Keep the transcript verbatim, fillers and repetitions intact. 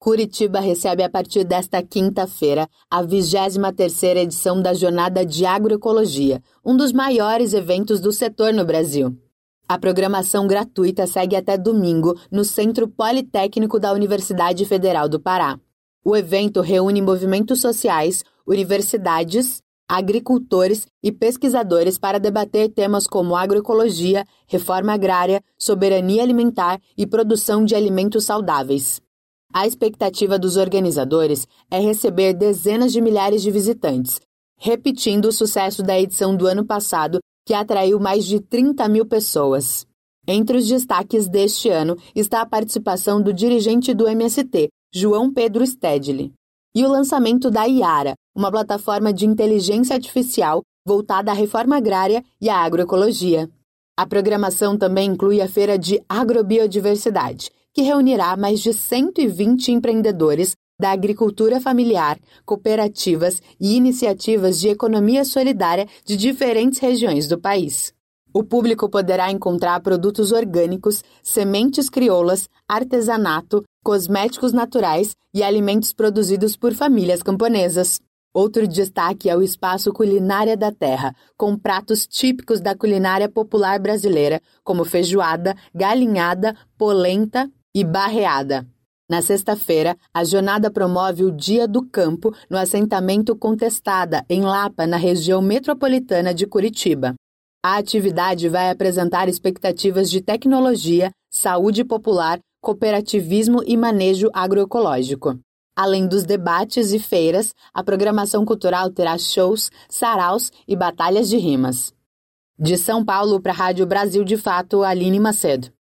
Curitiba recebe a partir desta quinta-feira a vigésima terceira edição da Jornada de Agroecologia, um dos maiores eventos do setor no Brasil. A programação gratuita segue até domingo no Centro Politécnico da Universidade Federal do Pará. O evento reúne movimentos sociais, universidades, agricultores e pesquisadores para debater temas como agroecologia, reforma agrária, soberania alimentar e produção de alimentos saudáveis. A expectativa dos organizadores é receber dezenas de milhares de visitantes, repetindo o sucesso da edição do ano passado, que atraiu mais de trinta mil pessoas. Entre os destaques deste ano está a participação do dirigente do M S T, João Pedro Stedley, e o lançamento da Iara, uma plataforma de inteligência artificial voltada à reforma agrária e à agroecologia. A programação também inclui a Feira de Agrobiodiversidade, que reunirá mais de cento e vinte empreendedores da agricultura familiar, cooperativas e iniciativas de economia solidária de diferentes regiões do país. O público poderá encontrar produtos orgânicos, sementes crioulas, artesanato, cosméticos naturais e alimentos produzidos por famílias camponesas. Outro destaque é o Espaço Culinária da Terra, com pratos típicos da culinária popular brasileira, como feijoada, galinhada, polenta e barreada. Na sexta-feira, a jornada promove o Dia do Campo no assentamento Contestada, em Lapa, na região metropolitana de Curitiba. A atividade vai apresentar expectativas de tecnologia, saúde popular, cooperativismo e manejo agroecológico. Além dos debates e feiras, a programação cultural terá shows, saraus e batalhas de rimas. De São Paulo para a Rádio Brasil de Fato, Aline Macedo.